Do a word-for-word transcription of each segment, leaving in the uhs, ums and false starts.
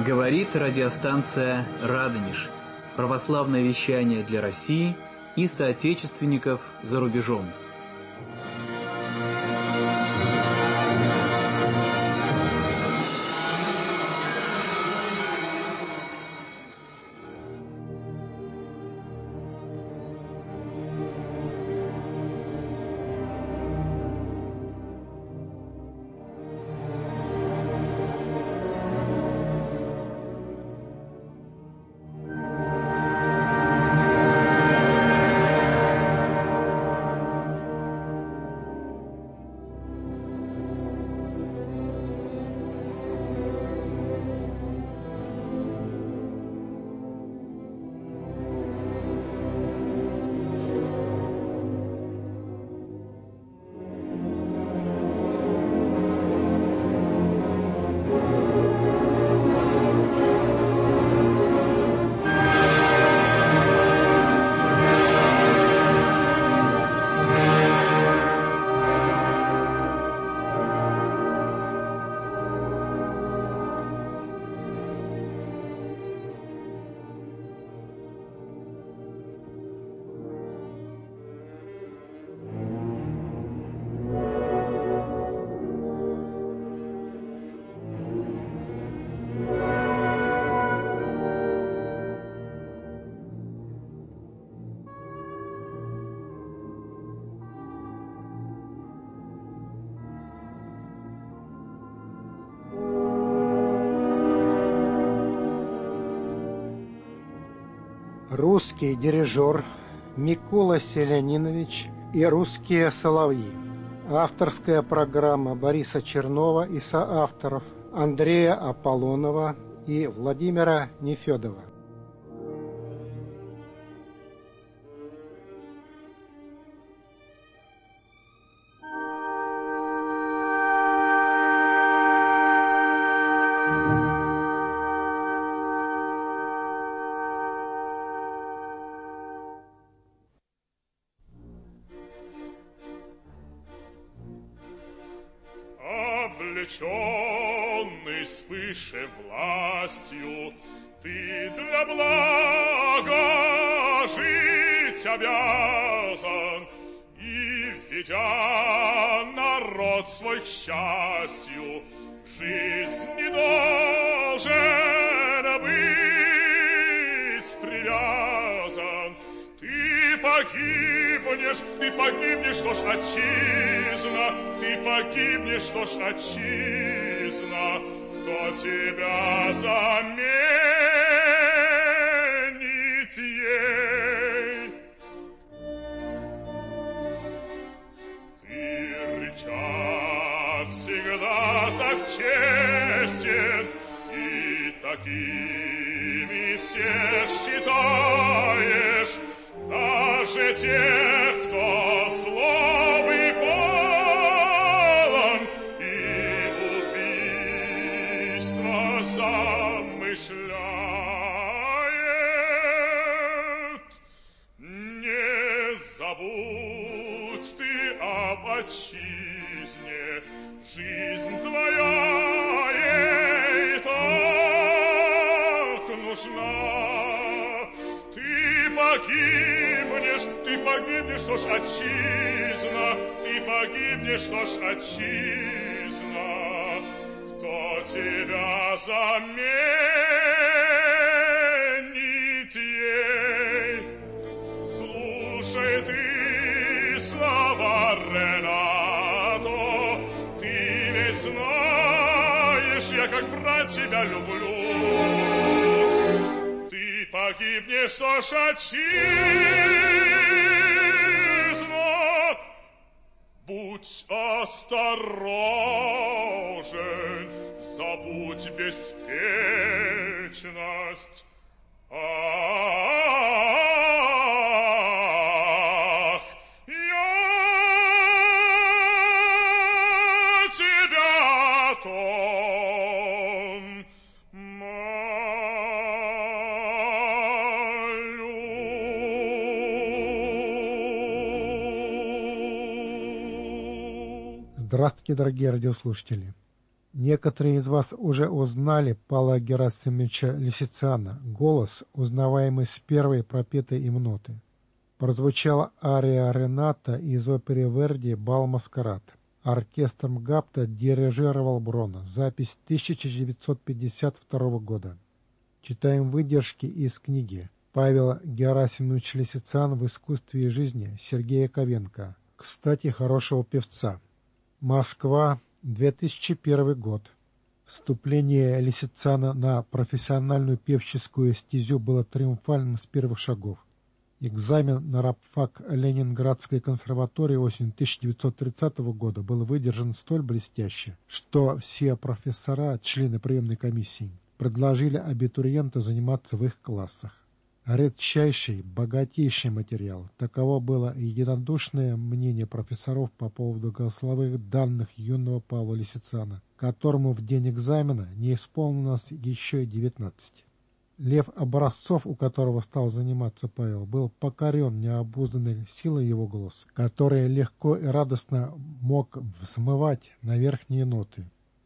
Говорит радиостанция «Радонеж». Православное вещание для России и соотечественников за рубежом. Русский дирижер Микола Селянинович и русские соловьи. Авторская программа Бориса Чернова и соавторов Андрея Аполлонова и Владимира Нефедова. Облеченный свыше властью, ты для блага жить обязан, и, ведя народ свой к счастью, жизни должен быть привязан. Ты погибнешь, ты погибнешь, что ж отчизна, ты погибнешь, что ж отчизна, кто тебя заменит ей? Ты, рычаг, всегда так честен, и такими всех считаешь, даже тех, кто злобы полон и убийство замышляет. Не забудь ты об отчизне, жизнь твоя ей так нужна. Ты погибнешь, ты погибнешь, что ж отчизна, ты погибнешь, что ж отчизна, кто тебя заменит ей? Слушай ты слова Ренато, ты ведь знаешь, я как брат тебя люблю. Погибнешь, что ж отчизна, будь осторожен, забудь беспечность. Ах, я тебя том Здравствуйте, дорогие радиослушатели! Некоторые из вас уже узнали Павла Герасимовича Лисициана, голос, узнаваемый с первой пропетой им ноты. Прозвучала ария Рената из оперы Верди «Бал Маскарад». Оркестром Гапта дирижировал Брона. Запись тысяча девятьсот пятьдесят второго года. Читаем выдержки из книги «Павел Герасимович Лисициан в искусстве и жизни» Сергея Ковенко. Кстати, хорошего певца. Москва, две тысячи первый год. Вступление Лисициана на профессиональную певческую стезю было триумфальным с первых шагов. Экзамен на рабфак Ленинградской консерватории осенью тысяча девятьсот тридцатого года был выдержан столь блестяще, что все профессора, члены приемной комиссии, предложили абитуриенту заниматься в их классах. Редчайший, богатейший материал. Таково было единодушное мнение профессоров по поводу голосовых данных юного Павла Лисициана, которому в день экзамена не исполнилось еще и девятнадцать. Лев Образцов, у которого стал заниматься Павел, был покорен необузданной силой его голоса, который легко и радостно мог взмывать на верхние ноты.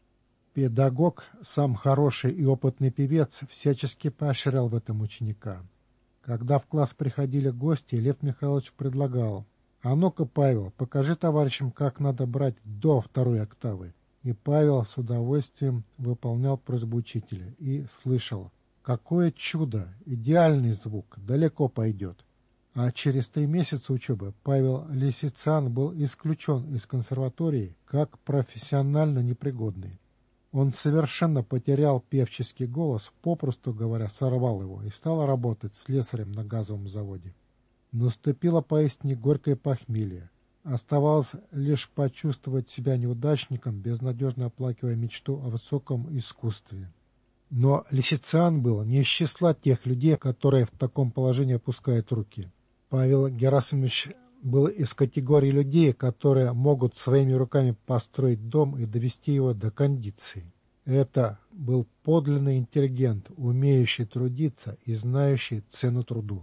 Педагог, сам хороший и опытный певец, всячески поощрял в этом ученика. Когда в класс приходили гости, Лев Михайлович предлагал: «А ну-ка, Павел, покажи товарищам, как надо брать до второй октавы». И Павел с удовольствием выполнял просьбу учителя и слышал: «Какое чудо! Идеальный звук! Далеко пойдет!» А через три месяца учебы Павел Лисициан был исключен из консерватории как профессионально непригодный. Он совершенно потерял певческий голос, попросту говоря, сорвал его и стал работать слесарем на газовом заводе. Наступило поистине горькое похмелье. Оставалось лишь почувствовать себя неудачником, безнадежно оплакивая мечту о высоком искусстве. Но Лисициан был не из числа тех людей, которые в таком положении опускают руки. Павел Герасимович был из категории людей, которые могут своими руками построить дом и довести его до кондиции. Это был подлинный интеллигент, умеющий трудиться и знающий цену труду.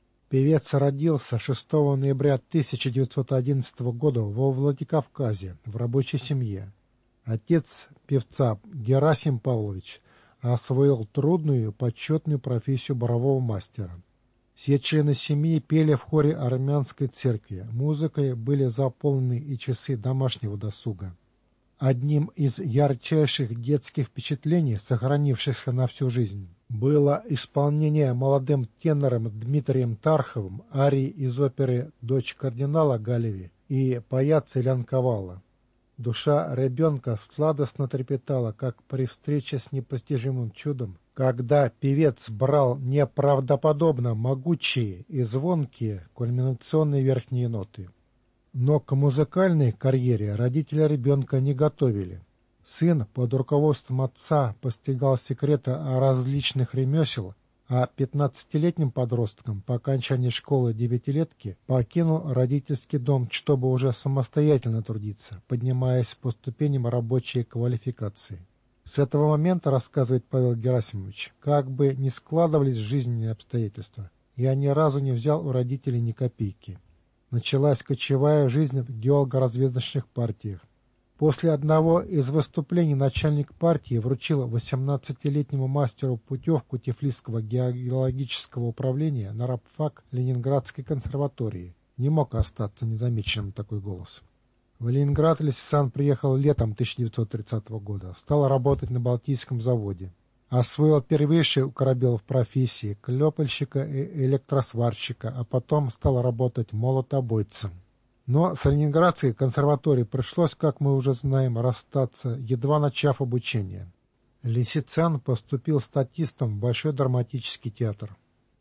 Певец родился шестого ноября тысяча девятьсот одиннадцатого года во Владикавказе в рабочей семье. Отец певца Герасим Павлович освоил трудную, почетную профессию борового мастера. Все члены семьи пели в хоре армянской церкви. Музыкой были заполнены и часы домашнего досуга. Одним из ярчайших детских впечатлений, сохранившихся на всю жизнь, было исполнение молодым тенором Дмитрием Тарховым арии из оперы «Дочь кардинала» Галеви и «Паяцца Лянковала». Душа ребенка сладостно трепетала, как при встрече с непостижимым чудом, когда певец брал неправдоподобно могучие и звонкие кульминационные верхние ноты. Но к музыкальной карьере родители ребенка не готовили. Сын под руководством отца постигал секреты различных ремесел, а пятнадцатилетним подростком по окончании школы девятилетки покинул родительский дом, чтобы уже самостоятельно трудиться, поднимаясь по ступеням рабочей квалификации. С этого момента, рассказывает Павел Герасимович, как бы ни складывались жизненные обстоятельства, я ни разу не взял у родителей ни копейки. Началась кочевая жизнь в геолого-разведочных партиях. После одного из выступлений начальник партии вручил восемнадцатилетнему мастеру путевку Тифлисского геологического управления на рабфак Ленинградской консерватории. Не мог остаться незамеченным такой голос. В Ленинград Лисициан приехал летом тысяча девятьсот тридцатого года, стал работать на Балтийском заводе. Освоил первейшие корабел в профессии клепальщика и электросварщика, а потом стал работать молотобойцем. Но с Ленинградской консерваторией пришлось, как мы уже знаем, расстаться, едва начав обучение. Лисициан поступил статистом в Большой драматический театр.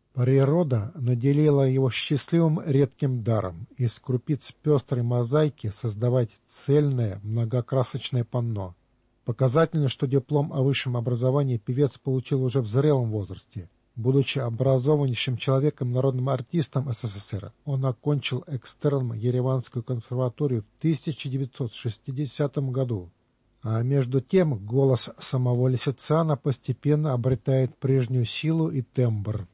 Природа наделила его счастливым редким даром из крупиц пестрой мозаики создавать цельное многокрасочное панно. Показательно, что диплом о высшем образовании певец получил уже в зрелом возрасте. Будучи образованнейшим человеком, народным артистом СССР, он окончил экстерном Ереванскую консерваторию в тысяча девятьсот шестидесятом году. А между тем голос самого Лисициана постепенно обретает прежнюю силу и тембр.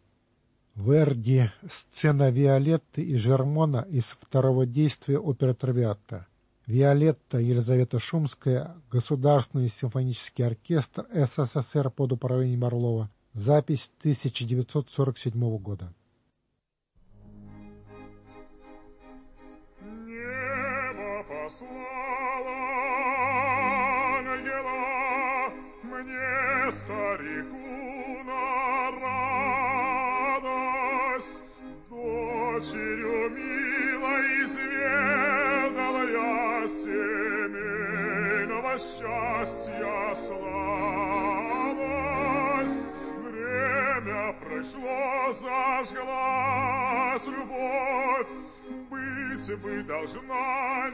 Верди, сцена Виолетты и Жермона из второго действия оперы «Травиатта». Виолетта Елизавета Шумская, Государственный симфонический оркестр СССР под управлением Орлова. Запись тысяча девятьсот сорок седьмого года. Небо послало ангела мне, старику, на радость. С дочерью милой изведал я семейного счастья сладость. Время прошло, зажглась любовь, быть бы должна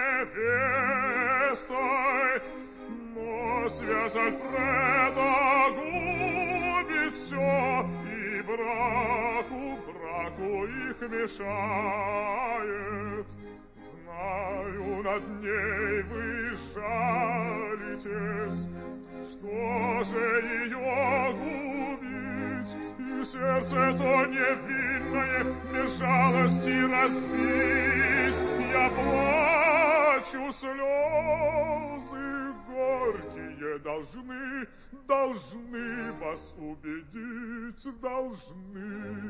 невестой, но связь Альфреда губит все, и браку, браку их мешает. Знаю, над ней вы жалитесь, что же ее губить, и сердце то невинное без жалости разбить. Я плачу, слезы горькие должны, должны вас убедить, должны.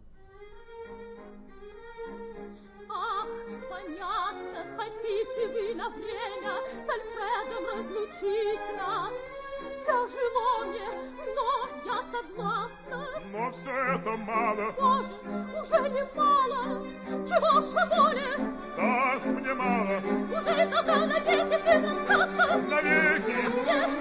Ах, понятно, хотите вы на время с Альфредом разлучить нас. Тяжело мне, но я согласна. Но все это мало. Боже, уже не мало. Чего же более? Да, мне мало. Уже тогда навеки с ним расстаться. Навеки. Нет.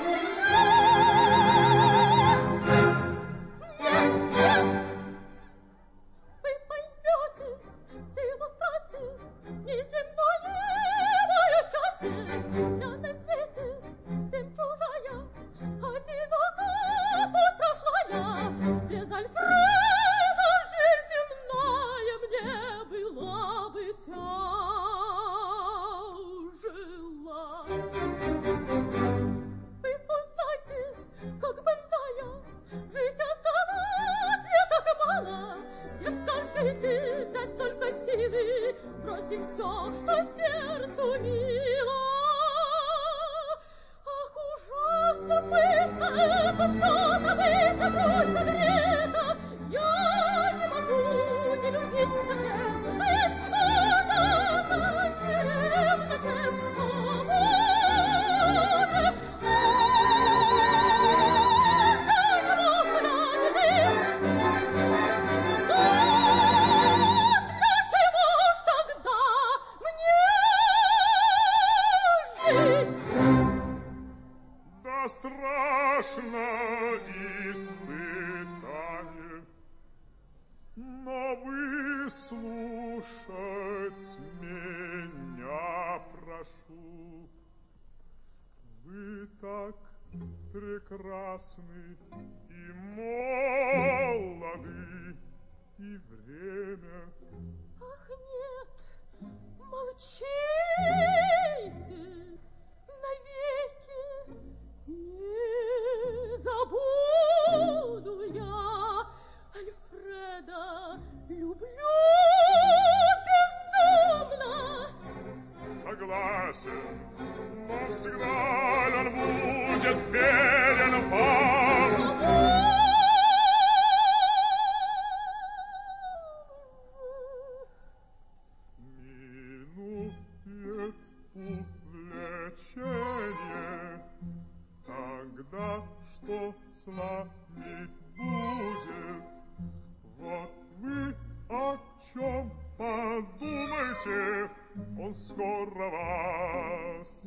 Нет, нет. Вы поймете все его страсти, неземное мое счастье. Я на свете всем чужая, одиноко путь прошла я. Без Альфреда жизнь земная мне была бы тяжела. Вы узнайте, как больная, жить осталось не так мало. Где ж скажите взять столько силы, бросив все, что сердцу мило? Ах, ужасно пытно это все забыть, грудь согрета. Я не могу не любить, зачем же жить? О, да, зачем, зачем, о, Боже! Страшно испытание, но выслушать меня прошу. Вы так прекрасны и молоды, и время. Ах, нет, молчите навеки. Не забуду я Альфреда, люблю безумно. Согласен, но всегда он будет верен вам. Минует увлечение, тогда что с вами будет? Вот вы о чем подумайте, он скоро вас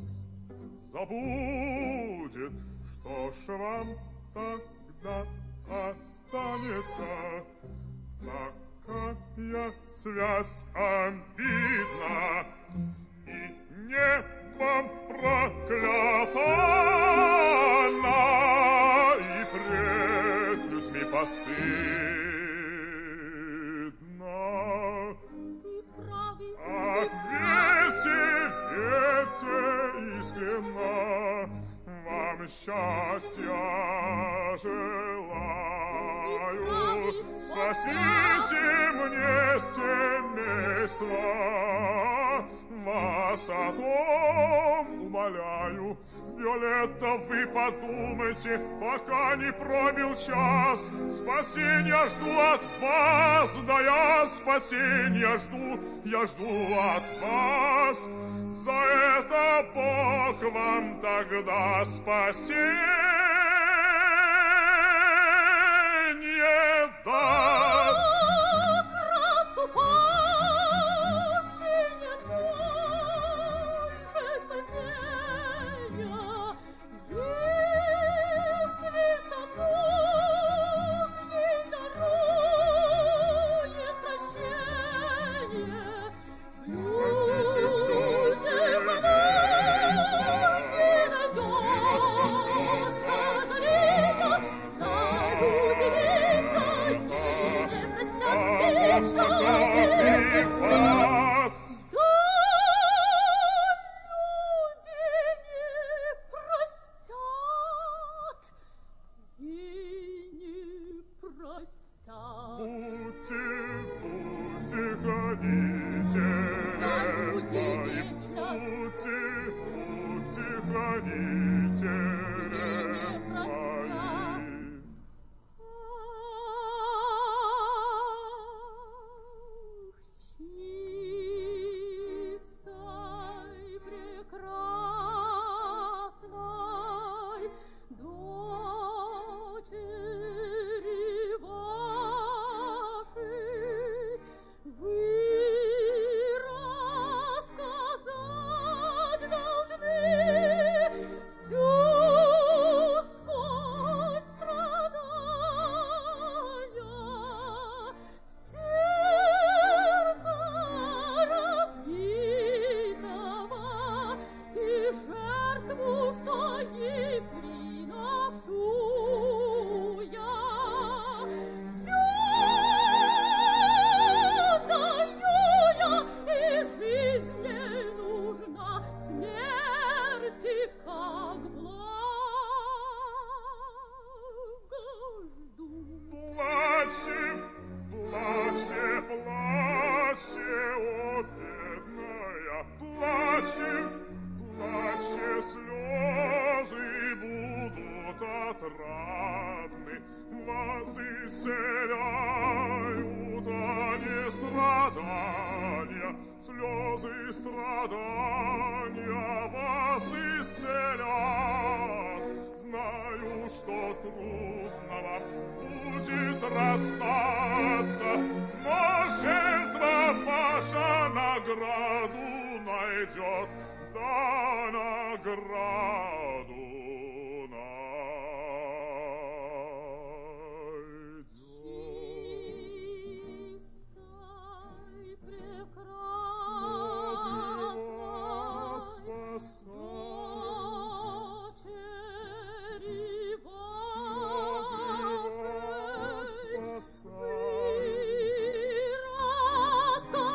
забудет. Что ж вам тогда останется? Такая связь обидна и небом проклята она, и пред людьми постыдна. Ах, верьте, верьте искренно, вам счастья желаю. умоляю, спасите мне семейство. Вас о том умоляю, Виолетта, вы подумайте, пока не пробил час. Спасения жду от вас, да я спасения жду, я жду от вас. За это Бог вам тогда спасение даст.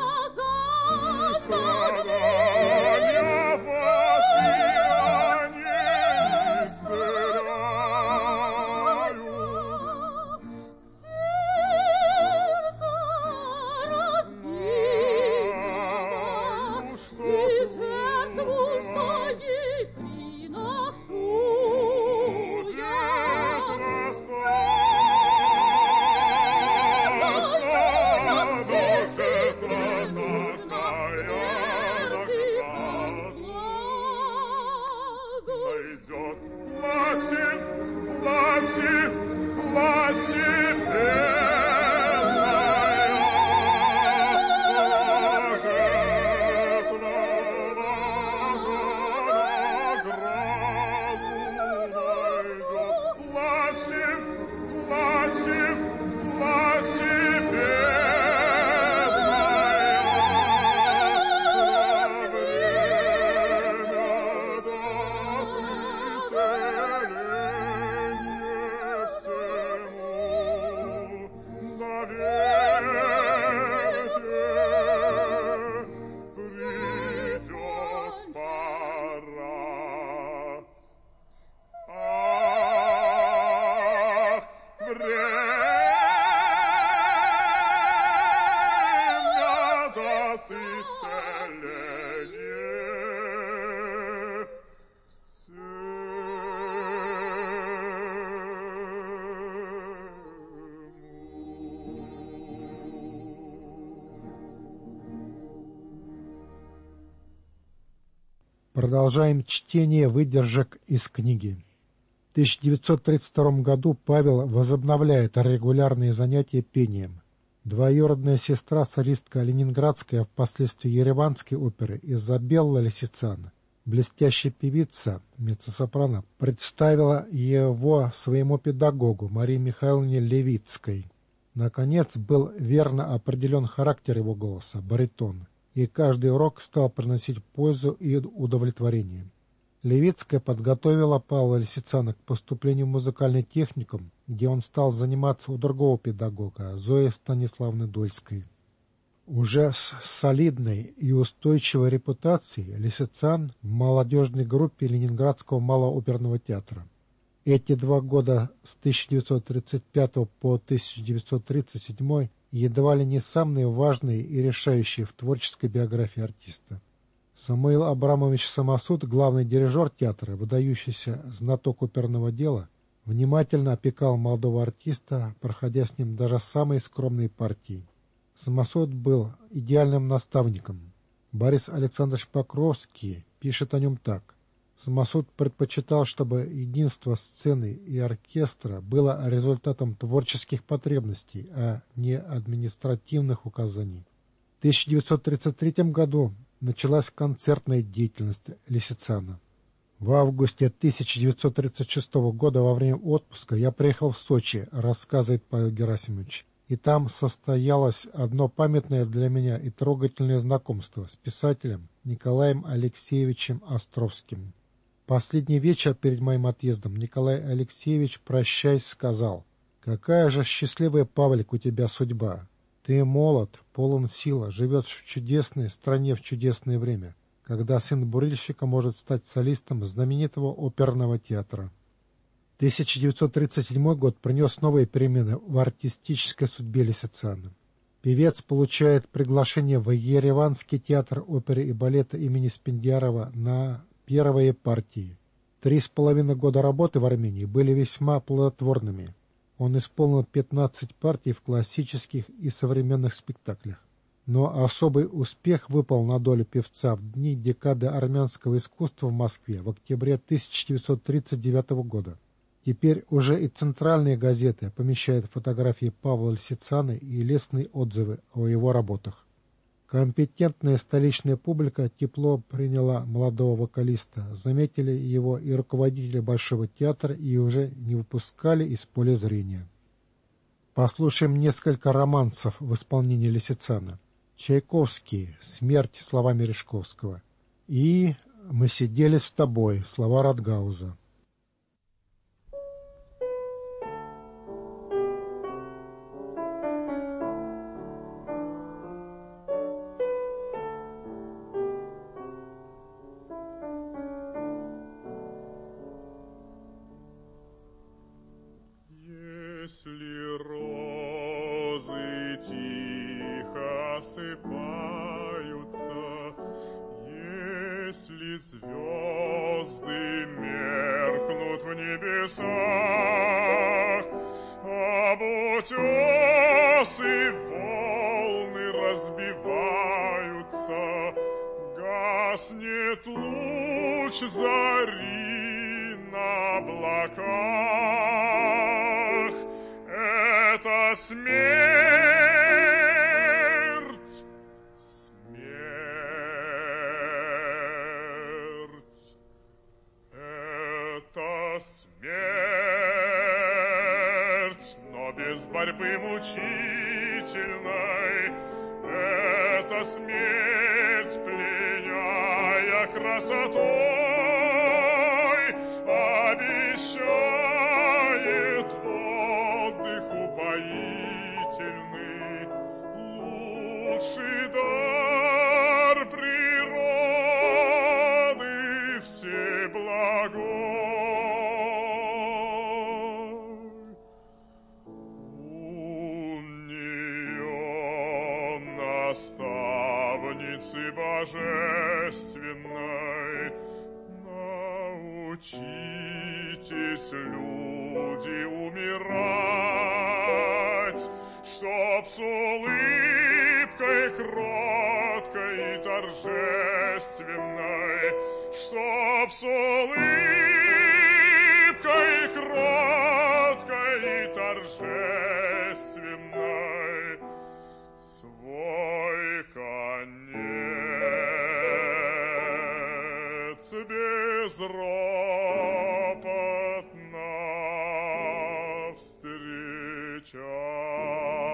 Страдания ваши, они исцеление Продолжаем чтение выдержек из книги. В тысяча девятьсот тридцать втором году Павел возобновляет регулярные занятия пением. Двоюродная сестра солистка ленинградской, а впоследствии ереванской оперы Изабелла Лисицана, блестящая певица, меццо-сопрано, представила его своему педагогу Марии Михайловне Левицкой. Наконец был верно определен характер его голоса, баритон, и каждый урок стал приносить пользу и удовлетворение. Левицкая подготовила Павла Лисицана к поступлению в музыкальный техникум, где он стал заниматься у другого педагога, Зои Станиславны Дольской. Уже с солидной и устойчивой репутацией Лисицан в молодежной группе Ленинградского малого оперного театра. Эти два года с тысяча девятьсот тридцать пятого по тысяча девятьсот тридцать седьмой едва ли не самые важные и решающие в творческой биографии артиста. Самуил Абрамович Самосуд, главный дирижер театра, выдающийся знаток оперного дела, внимательно опекал молодого артиста, проходя с ним даже самые скромные партии. Самосуд был идеальным наставником. Борис Александрович Покровский пишет о нем так. Самосуд предпочитал, чтобы единство сцены и оркестра было результатом творческих потребностей, а не административных указаний. В тысяча девятьсот тридцать третьем году началась концертная деятельность Лисицана. В августе тысяча девятьсот тридцать шестого года во время отпуска я приехал в Сочи, рассказывает Павел Герасимович, и там состоялось одно памятное для меня и трогательное знакомство с писателем Николаем Алексеевичем Островским. Последний вечер перед моим отъездом Николай Алексеевич, прощаясь, сказал: «Какая же счастливая, Павлик, у тебя судьба! Ты молод, полон сил, живешь в чудесной стране в чудесное время, когда сын бурильщика может стать солистом знаменитого оперного театра». тысяча девятьсот тридцать седьмой год принес новые перемены в артистической судьбе Лисицана. Певец получает приглашение в Ереванский театр оперы и балета имени Спендиарова на первые партии. Три с половиной года работы в Армении были весьма плодотворными. Он исполнил пятнадцать партий в классических и современных спектаклях. Но особый успех выпал на долю певца в дни декады армянского искусства в Москве в октябре тысяча девятьсот тридцать девятого года. Теперь уже и центральные газеты помещают фотографии Павла Лисицана и лестные отзывы о его работах. Компетентная столичная публика тепло приняла молодого вокалиста, заметили его и руководители Большого театра и уже не выпускали из поля зрения. Послушаем несколько романсов в исполнении Лисицана. Чайковский «Смерть» слова Мережковского и «Мы сидели с тобой» слова Радгауза. Если розы тихо осыпаются, если звезды меркнут в небесах, об утесы волны разбиваются, гаснет луч зари на облаках. Это смерть, смерть, это смерть, но без борьбы мучительной. Это смерть, пленяя красотой, обещает отдых упоительный, лучший дар природы всеблагой. У нее наставник Троицы Божественной. Научитесь, люди, умирать, чтоб с улыбкой кроткой и торжественной, чтоб с улыбкой кроткой и торжественной свой конец безропотно встречать.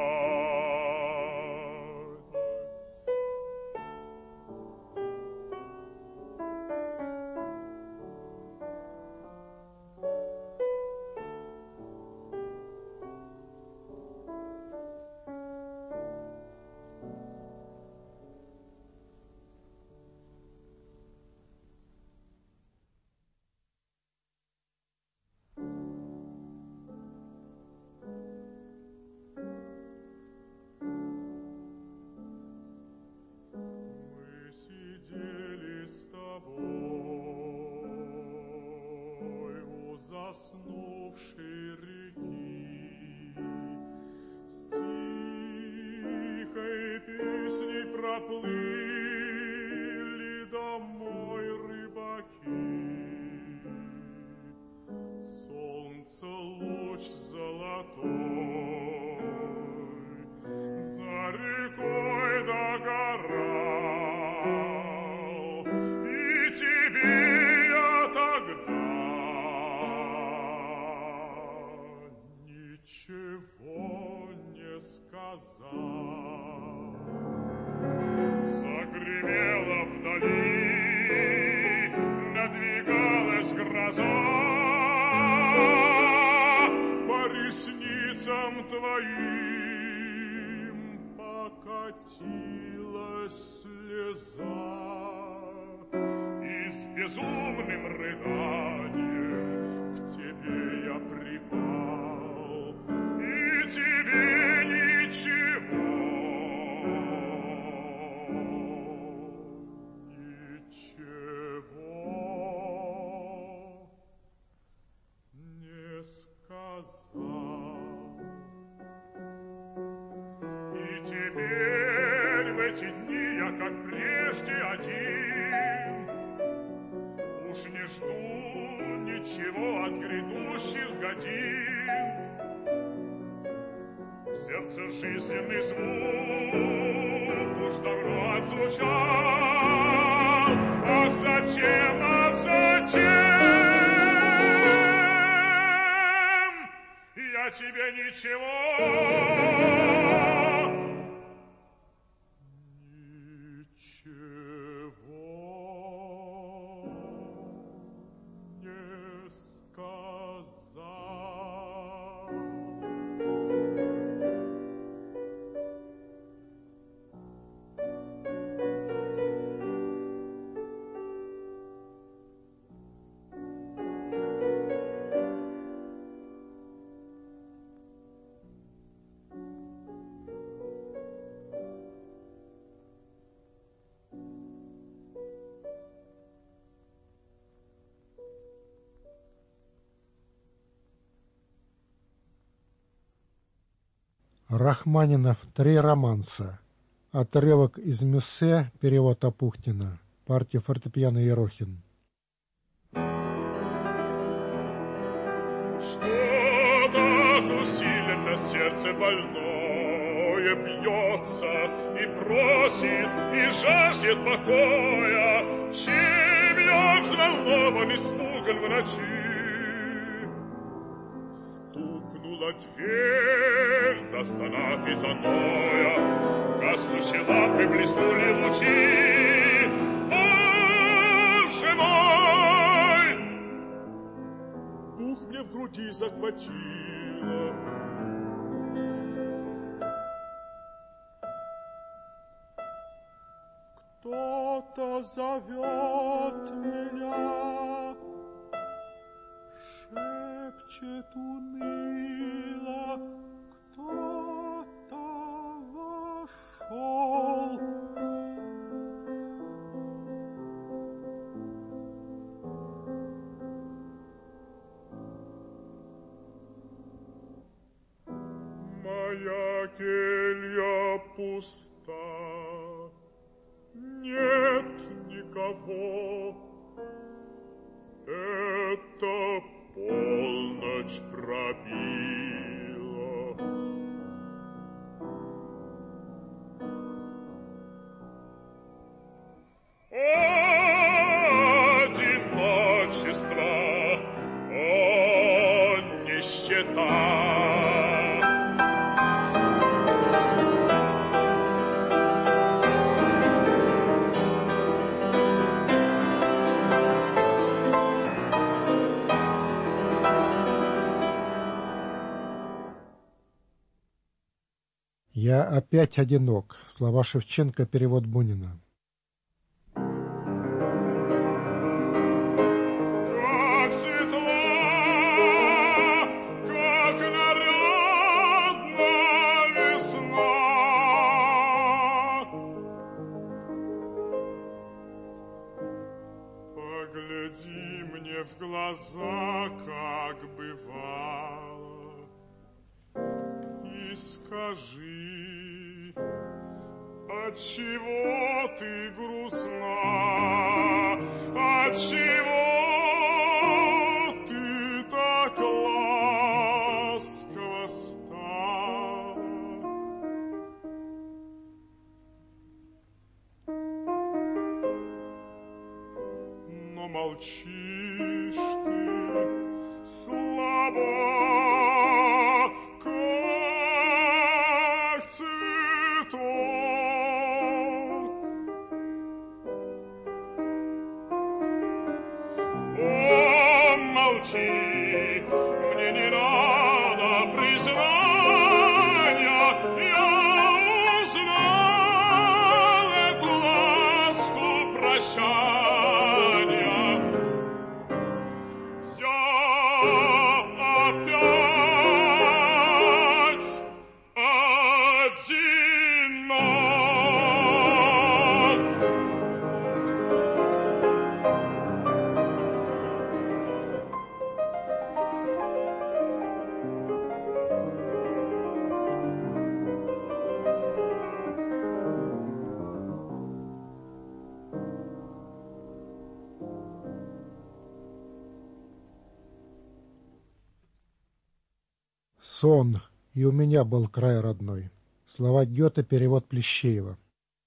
Заснувшей реки, с тихой песней проплыли домой рыбаки. Солнце луч золотой за рекой догорал, и тебе я тогда ничего не сказал. Загремела вдали, надвигалась гроза, по ресницам твоим покатилась слеза, и с безумным рыданием к тебе я припал, и тебе ничего, ничего не сказал. И теперь в эти дни я, как прежде, один, уж не жду ничего от грядущих годин. В сердце жизненный звук уж давно отзвучал. Ах, зачем, ах, зачем я тебе ничего, ничего не сказал. Рахманинов «Три романса». Отрывок из Мюссе, перевод Апухтина. Партия фортепиано Ерохин. Что так усиленно сердце больное бьется и просит, и жаждет покоя, чем я взволнован, испуган в ночи. Стукнула дверь, застонав и заноя, гаснущие лампы блеснули лучи. Боже мой! Дух мне в груди захватило. Кто-то зовет меня, шепчет уныло, кто-то вошел. келья пуста, нет никого. Это полночь пробила. Одиночество, о, нищета. «Я опять одинок». Слова Шевченко, перевод Бунина. Как светла, как нарядна весна. Погляди мне в глаза, как бывало, и скажи, отчего ты грустна, отчего ты так ласково стала? Но молчишь ты слабо, как цветок. О, молчи, мне не надо признания, я узнал эту ласку прощания. Я опять одинок. «Сон, и у меня был край родной». Слова Гёте, перевод Плещеева.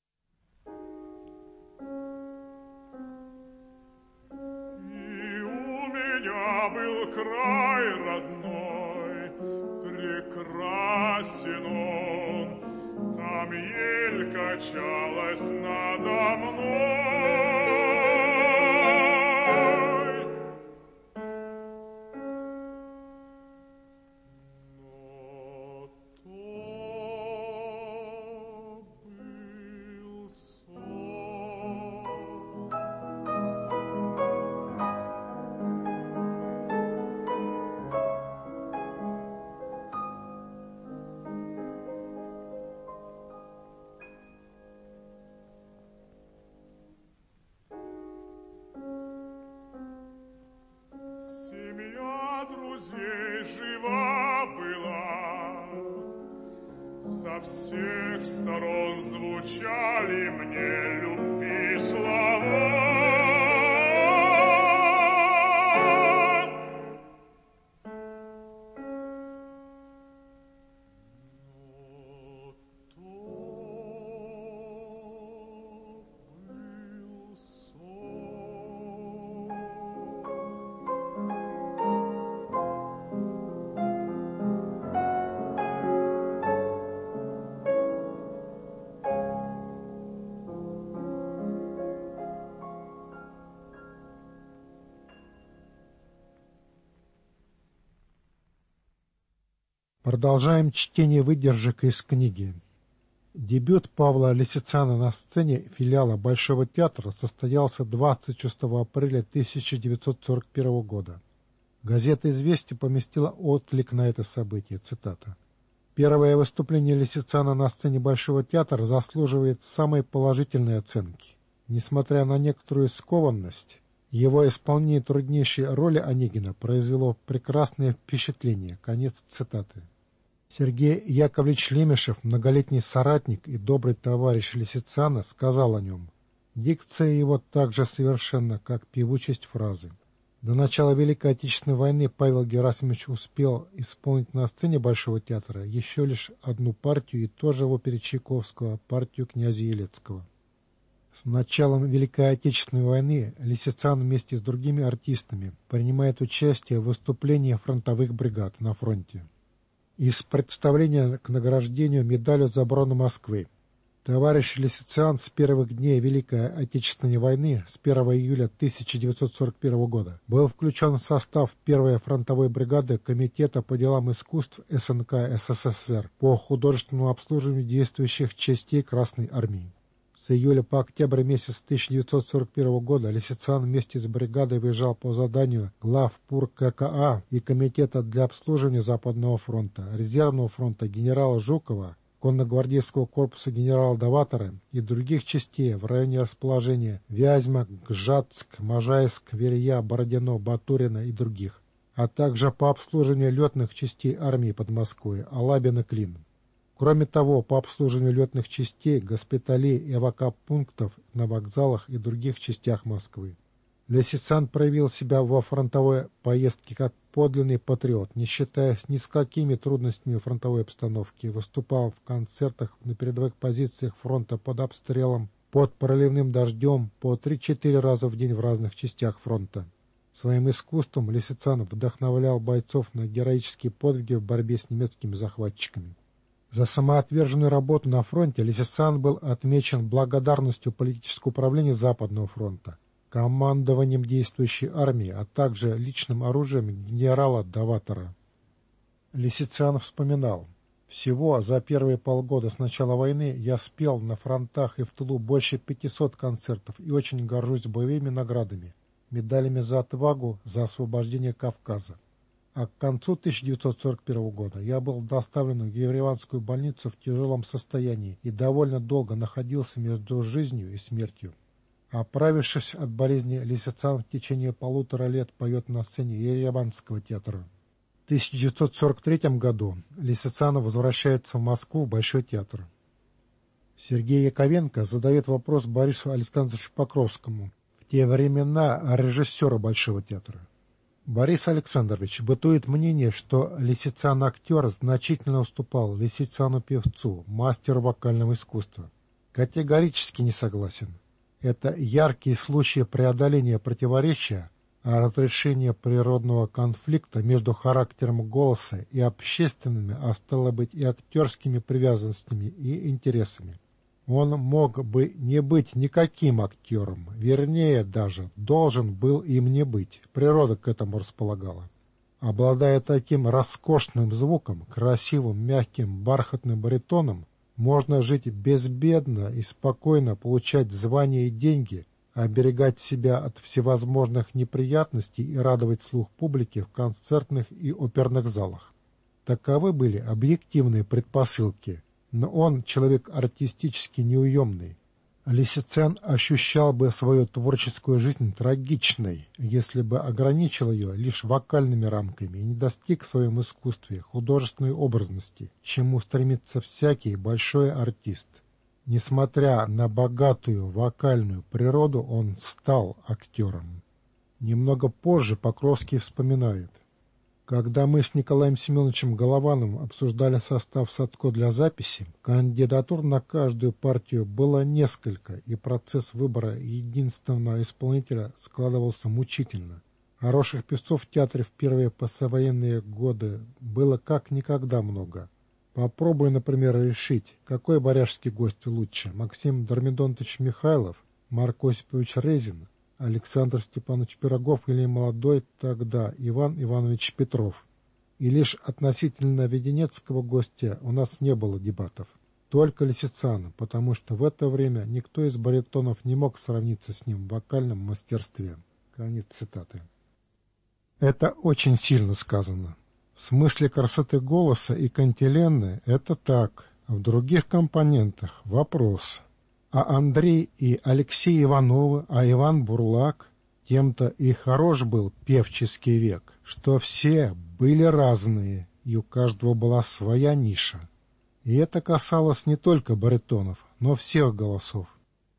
И у меня был край родной, прекрасен он, там ель качалась надо мной. Но то был сон. Семья друзей жива была, со всех сторон звучали мне любви слова. Но то был сон. Продолжаем чтение выдержек из книги. Дебют Павла Лисицына на сцене филиала Большого театра состоялся двадцать шестого апреля тысяча девятьсот сорок первого года. Газета «Известия» поместила отклик на это событие, цитата. «Первое выступление Лисицына на сцене Большого театра заслуживает самой положительной оценки. Несмотря на некоторую скованность, его исполнение труднейшей роли Онегина произвело прекрасное впечатление». Конец цитаты. Сергей Яковлевич Лемешев, многолетний соратник и добрый товарищ Лисицына, сказал о нем: «Дикция его так же совершенна, как певучесть фразы». До начала Великой Отечественной войны Павел Герасимович успел исполнить на сцене Большого театра еще лишь одну партию, и тоже в опере Чайковского, партию князя Елецкого. С началом Великой Отечественной войны Лисицын вместе с другими артистами принимает участие в выступлениях фронтовых бригад на фронте. Из представления к награждению медалью за оборону Москвы. Товарищ Лисицын с первых дней Великой Отечественной войны, с первого июля тысяча девятьсот сорок первого года, был включен в состав первой фронтовой бригады Комитета по делам искусств СНК СССР по художественному обслуживанию действующих частей Красной Армии. С июля по октябрь месяц тысяча девятьсот сорок первого года Лисицын вместе с бригадой выезжал по заданию главпур ККА и Комитета для обслуживания Западного фронта, Резервного фронта генерала Жукова, конногвардейского корпуса генерала Даватора и других частей в районе расположения Вязьма, Гжатск, Можайск, Верья, Бородино, Батурина и других, а также по обслуживанию летных частей армии под Москвой, Алабино, Клин. Кроме того, по обслуживанию летных частей, госпиталей и эвакопунктов на вокзалах и других частях Москвы. Лисицын проявил себя во фронтовой поездке как подлинный патриот, не считаясь ни с какими трудностями фронтовой обстановки, выступал в концертах на передовых позициях фронта под обстрелом, под проливным дождем по три-четыре раза в день в разных частях фронта. Своим искусством Лисицын вдохновлял бойцов на героические подвиги в борьбе с немецкими захватчиками. За самоотверженную работу на фронте Лисицын был отмечен благодарностью политического управления Западного фронта, командованием действующей армии, а также личным оружием генерала Даватора. Лисицын вспоминал: «Всего за первые полгода с начала войны я спел на фронтах и в тылу больше пятисот концертов и очень горжусь боевыми наградами, медалями за отвагу, за освобождение Кавказа. А к концу тысяча девятьсот сорок первого года я был доставлен в Ереванскую больницу в тяжелом состоянии и довольно долго находился между жизнью и смертью. Оправившись от болезни, Лисицын в течение полутора лет поет на сцене Ереванского театра. В тысяча девятьсот сорок третьем году Лисицын возвращается в Москву в Большой театр. Сергей Яковенко задает вопрос Борису Александровичу Покровскому, в те времена режиссера Большого театра. Борис Александрович, бытует мнение, что Лисицын-актер значительно уступал Лисицыну-певцу, мастеру вокального искусства. Категорически не согласен. Это яркие случаи преодоления противоречия, а разрешения природного конфликта между характером голоса и общественными, а стало быть и актерскими привязанностями и интересами. Он мог бы не быть никаким актером, вернее даже, должен был им не быть, природа к этому располагала. Обладая таким роскошным звуком, красивым, мягким, бархатным баритоном, можно жить безбедно и спокойно получать звания и деньги, оберегать себя от всевозможных неприятностей и радовать слух публики в концертных и оперных залах. Таковы были объективные предпосылки. Но он человек артистически неуемный. Лисицын ощущал бы свою творческую жизнь трагичной, если бы ограничил ее лишь вокальными рамками и не достиг в своем искусстве художественной образности, к чему стремится всякий большой артист. Несмотря на богатую вокальную природу, он стал актером. Немного позже Покровский вспоминает: «Когда мы с Николаем Семеновичем Головановым обсуждали состав Садко для записи, кандидатур на каждую партию было несколько, и процесс выбора единственного исполнителя складывался мучительно. Хороших певцов в театре в первые послевоенные годы было как никогда много. Попробуй, например, решить, какой варяжский гость лучше: Максим Дормидонтович Михайлов, Марк Осипович Резин, Александр Степанович Пирогов или молодой тогда Иван Иванович Петров. И лишь относительно веденецкого гостя у нас не было дебатов. Только Лисицына, потому что в это время никто из баритонов не мог сравниться с ним в вокальном мастерстве». Конец цитаты. Это очень сильно сказано. В смысле красоты голоса и кантилены это так, а в других компонентах вопрос. А Андрей и Алексей Ивановы, а Иван Бурлак, тем-то и хорош был певческий век, что все были разные, и у каждого была своя ниша. И это касалось не только баритонов, но всех голосов.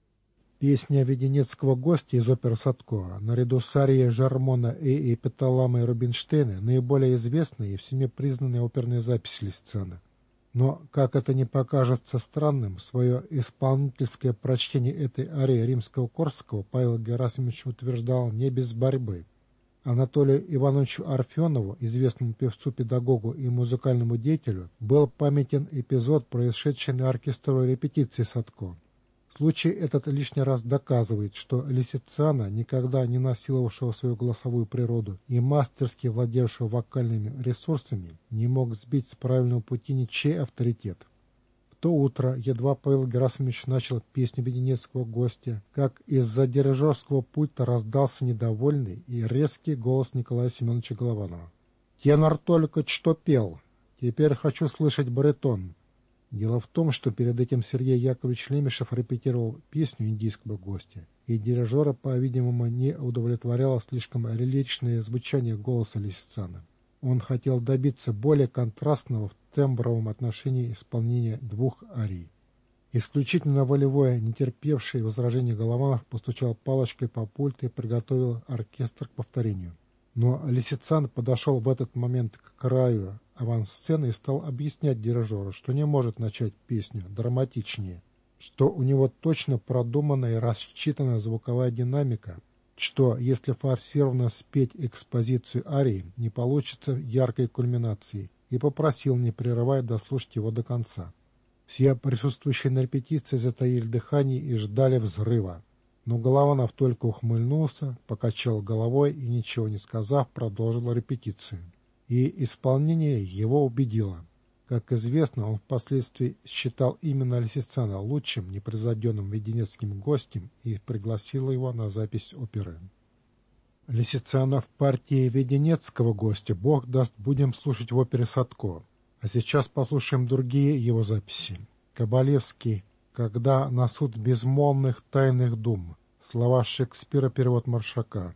Песня Веденецкого гостя из оперы Садко, наряду с арией Жармона и эпиталамой Рубинштейна, наиболее известные и всеми признанные оперные записи Лисицына. Но, как это не покажется странным, свое исполнительское прочтение этой арии Римского-Корсакова Павел Герасимович утверждал не без борьбы. Анатолию Ивановичу Орфенову, известному певцу-педагогу и музыкальному деятелю, был памятен эпизод, происшедший на оркестровой репетиции Садко. Случай этот лишний раз доказывает, что Лисицына, никогда не насиловавшего свою голосовую природу и мастерски владевшего вокальными ресурсами, не мог сбить с правильного пути ничей авторитет. В то утро, едва Павел Герасимович начал песню Веденецкого гостя, как из-за дирижерского пульта раздался недовольный и резкий голос Николая Семеновича Голованова. «Тенор только что пел. Теперь хочу слышать баритон». Дело в том, что перед этим Сергей Яковлевич Лемешев репетировал песню индийского гостя, и дирижера, по-видимому, не удовлетворяло слишком лиричное звучание голоса Лисицына. Он хотел добиться более контрастного в тембровом отношении исполнения двух арий. Исключительно волевое, не терпевший возражений Голованов постучал палочкой по пульту и приготовил оркестр к повторению. Но Лисицын подошел в этот момент к краю авансцены и стал объяснять дирижеру, что не может начать песню драматичнее, что у него точно продумана и рассчитана звуковая динамика, что, если форсированно спеть экспозицию арии, не получится яркой кульминации, и попросил, не прерывая, дослушать его до конца. Все присутствующие на репетиции затаили дыхание и ждали взрыва. Но Голованов только ухмыльнулся, покачал головой и, ничего не сказав, продолжил репетицию. И исполнение его убедило. Как известно, он впоследствии считал именно Лисицына лучшим непревзойденным веденецким гостем и пригласил его на запись оперы. Лисицына в партии Веденецкого гостя, Бог даст, будем слушать в опере Садко. А сейчас послушаем другие его записи. Кабалевский «Когда на суд безмолвных тайных дум». Слова Шекспира, перевод Маршака.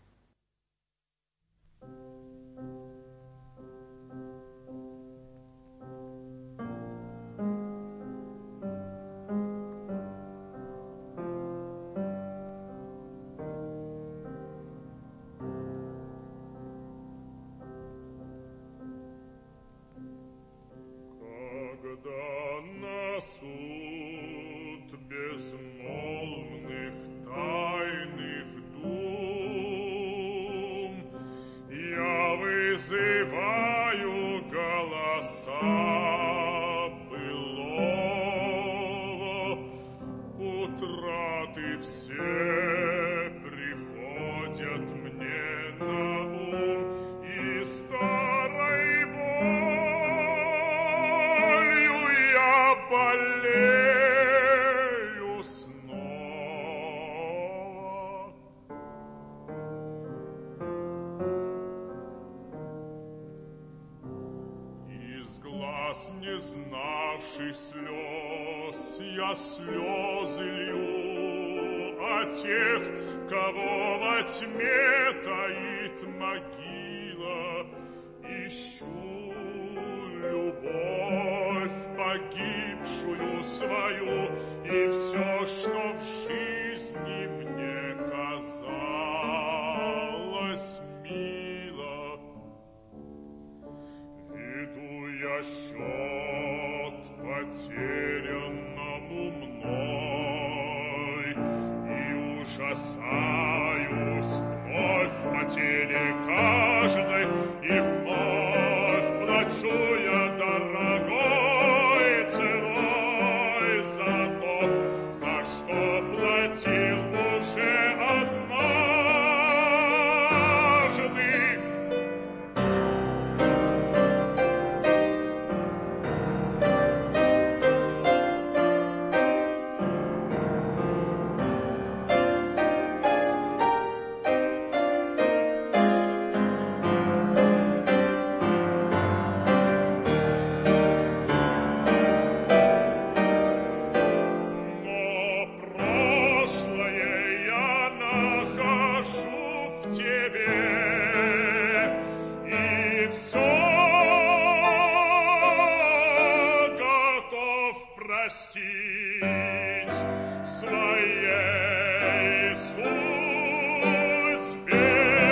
Вызываю голоса былого, утраты все приходят мне на ум, и старой болью я болею снова. Глаз, не знавший слез, я слезы лью о тех, кого во тьме таит могила. Ищу любовь погибшую свою, и все, что в жизни мне казалось мило. Веду я счет потерянному мной и ужасаюсь вновь потери каждой, и вновь плачу я дорогой ценой за то, за что платил уже однажды. своей судьбе.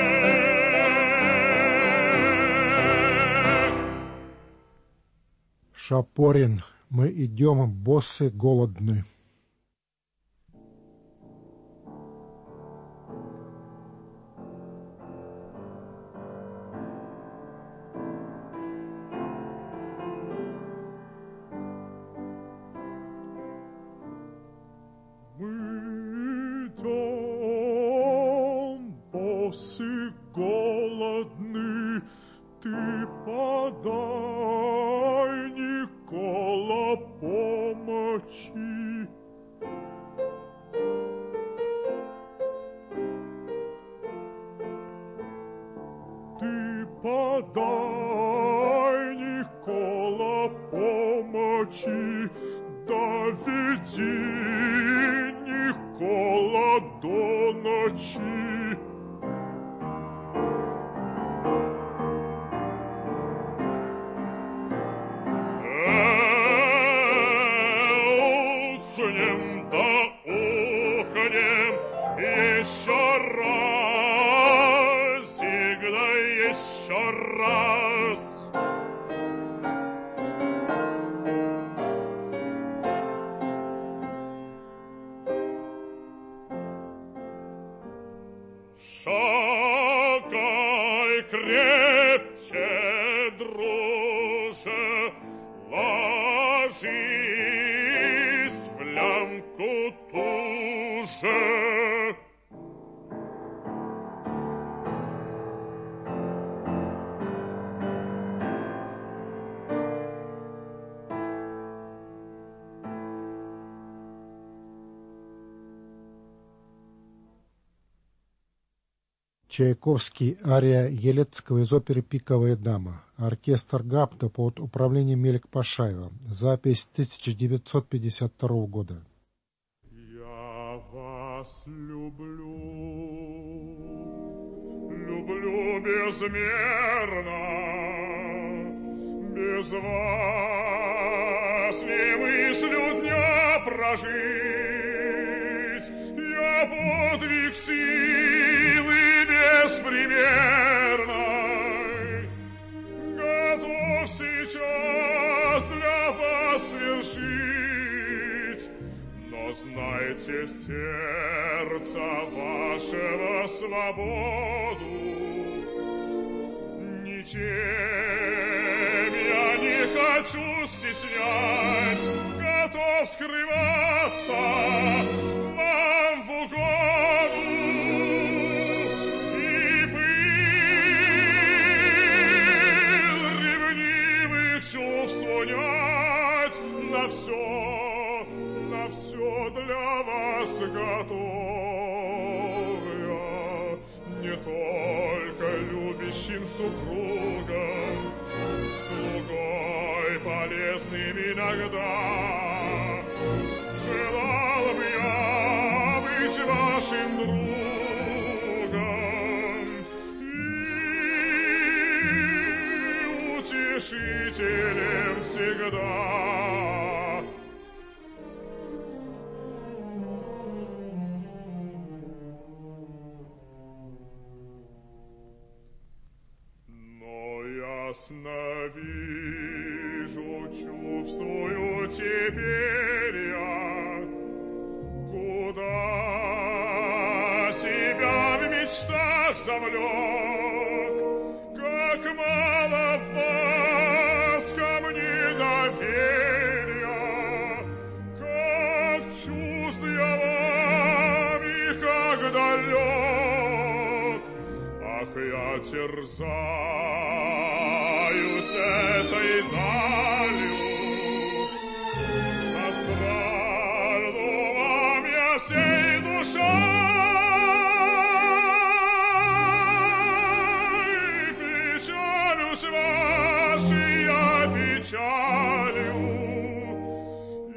Шапорин, мы идем, боссы голодны. Мы идем, боссы голодны, ты подай, Никола, помощи. Ты подай, Никола, помощи, доведи, Никола, до ночи. Ухнем да ухнем еще разик, да еще раз. Шагай крепче, друже, ложись в лямку туже. Чайковский, ария Елецкого из оперы «Пиковая дама». Оркестр Гапта под управлением Мелик-Пашаева. Запись тысяча девятьсот пятьдесят второго года. Я вас люблю, люблю безмерно, без вас не мыслю дня прожить. Я подвиг силы беспримерной готов сейчас для вас свершить, но знайте сердца вашего свободу, ничем я не хочу стеснять, готов скрываться вам в угоду. Чувств унять, на все, на все для вас готов я, не только любящим супругом, слугой полезным иногда. Желал бы я быть вашим другом и утешителем всегда. Но ясно вижу, чувствую теперь я, куда себя в мечтах завлек, как мало в вас ко мне доверия, как чужд я вам и как далек. Ах, я терзаюсь этой далью, состраду вам я всей душой. Печалюсь вашей я печалью и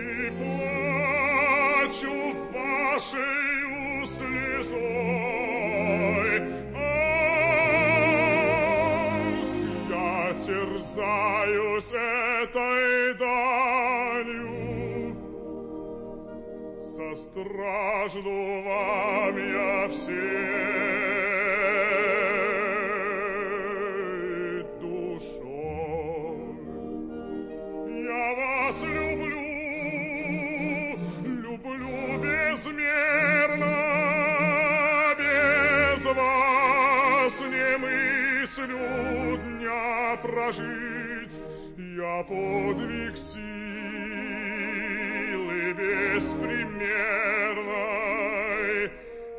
плачу вашею слезой. Ах, я терзаюсь этой далью, Состражду вам я всей душой. Я вас люблю, люблю безмерно, без вас не мыслю дня прожить. Я подвиг силы беспримерной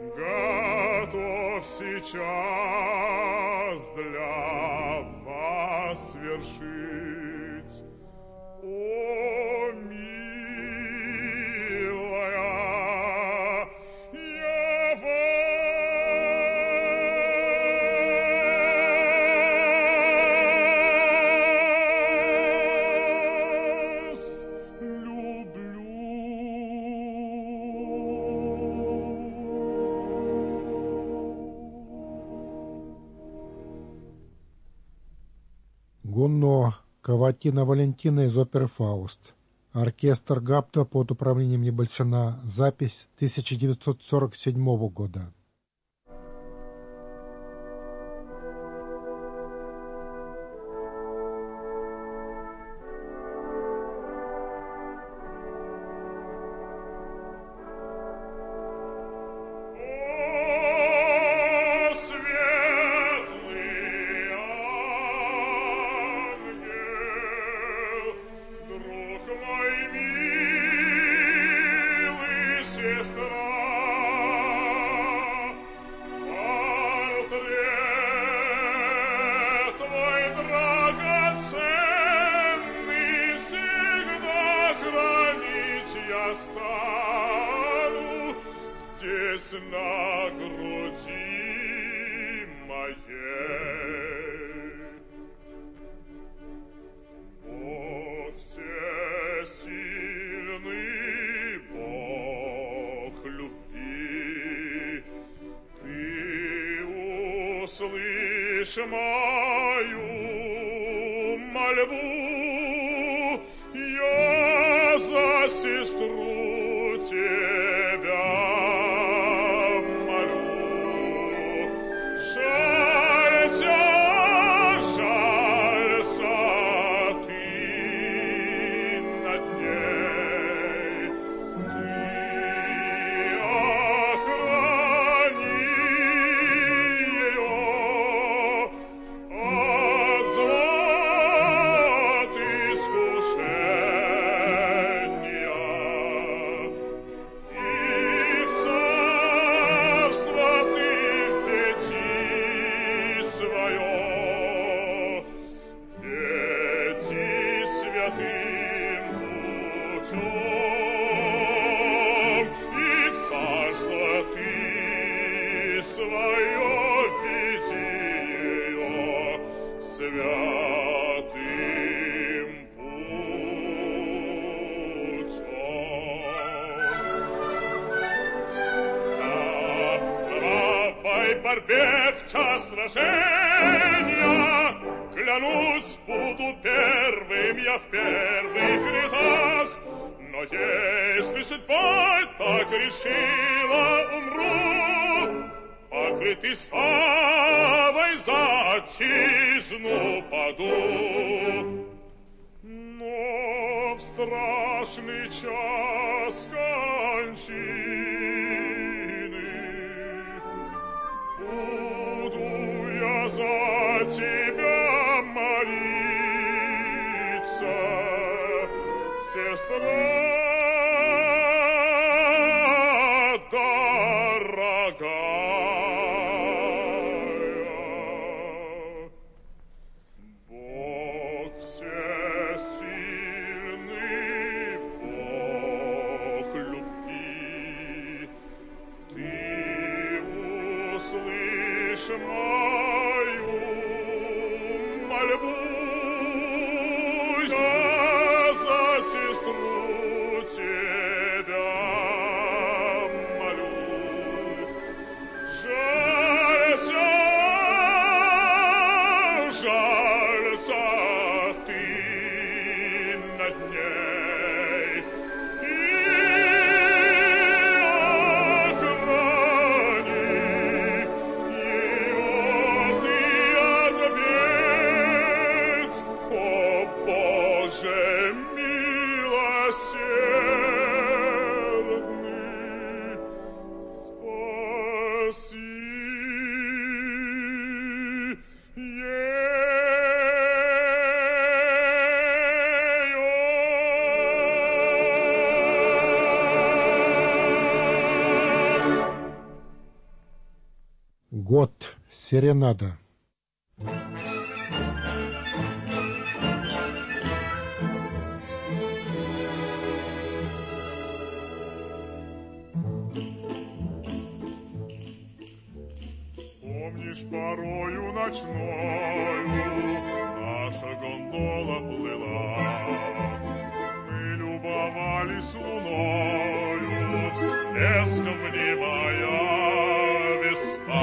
готов сейчас для вас свершить. О, милая, я вас люблю. Гунно, Каватина Валентина из оперы «Фауст». Оркестр Гапта под управлением Небольсина. Запись тысяча девятьсот сорок седьмого года. О, светлый ангел, друг мой милый, сестра, портрет твой драгоценный всегда хранить я стану здесь на груди моей. Бог всесильный, Бог любви, Ты услышь мою мольбу, я за сестру тебя молю. Жалься, жалься ты над ней, ты охрани ее от зла искушения. И в царство ты веди свое, веди святым путем, и в царство ты свое веди ее святым путем. В кровавой борьбе в час сражения, клянусь, буду первым я в первых рядах. Но если судьба так решила, умру, покрытый славой за отчизну паду. Но в страшный час кончины буду я за тебя молиться, сестра дорогая. Бог всесильный, Бог любви, Ты услышь мою мольбу, я за сестру тебя молю. Жалься, жалься ты над ней, и Год. Серенада. Помнишь, порою ночною наша гондола плыла, мы любовались луною, всплеском внимая весна.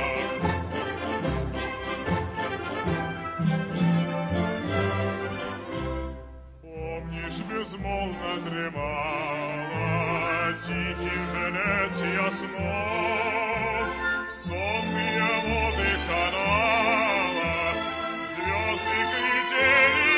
Помнишь, безмолвно дремала тихим Венеция сном, сонные воды канала, звезды глядели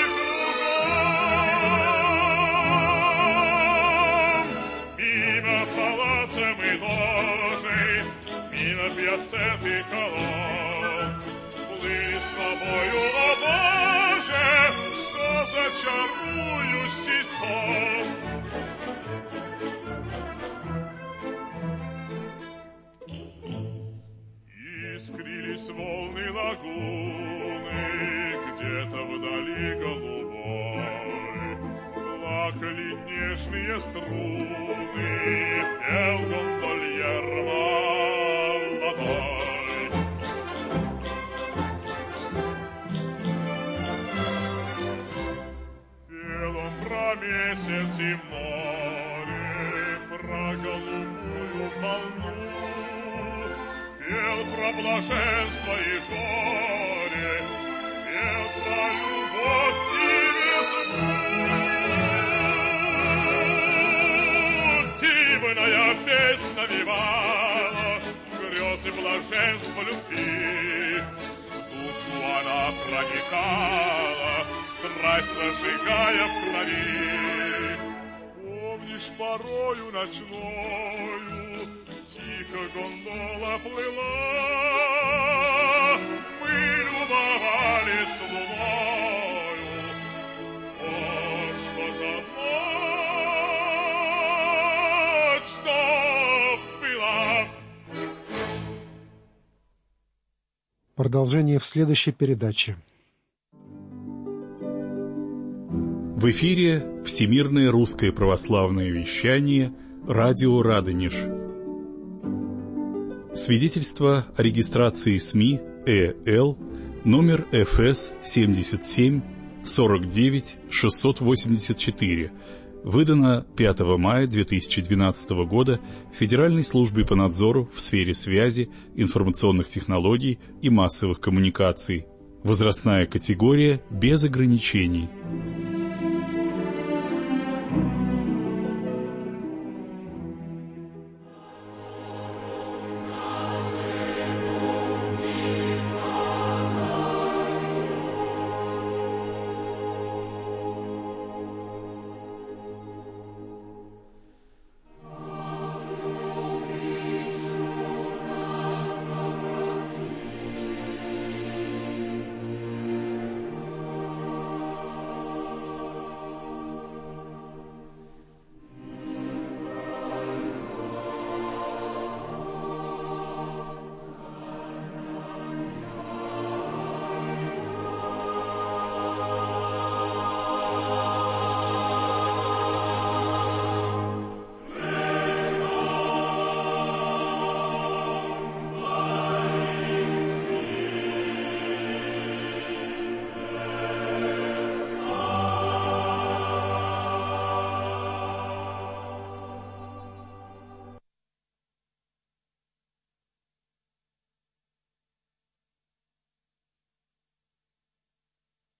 кругом. Мимо палацев и ложей, мимо пьяцет и колонн, плыли с тобою, о Боже, что за чарующий сон. Искрились волны лагуны, где-то вдали голубой, плакали нежные струны, пел гондольер молодой. Пел он про месяц и море, про голубую волну, пел про блаженство и горе, пел про любовь и весну. Дивная песня навевала грезы блаженства любви, в душу она проникала, страсть разжигая в крови. Помнишь, порою ночною тихо гондола плыла, мы любовались луною. О, что за ночь, что была! Продолжение в следующей передаче. В эфире Всемирное русское православное вещание, радио Радонеж. Свидетельство о регистрации СМИ ЭЛ номер эф эс семьдесят семь сорок девять шестьсот восемьдесят четыре, выдано пятого мая две тысячи двенадцатого года Федеральной службой по надзору в сфере связи, информационных технологий и массовых коммуникаций. Возрастная категория без ограничений.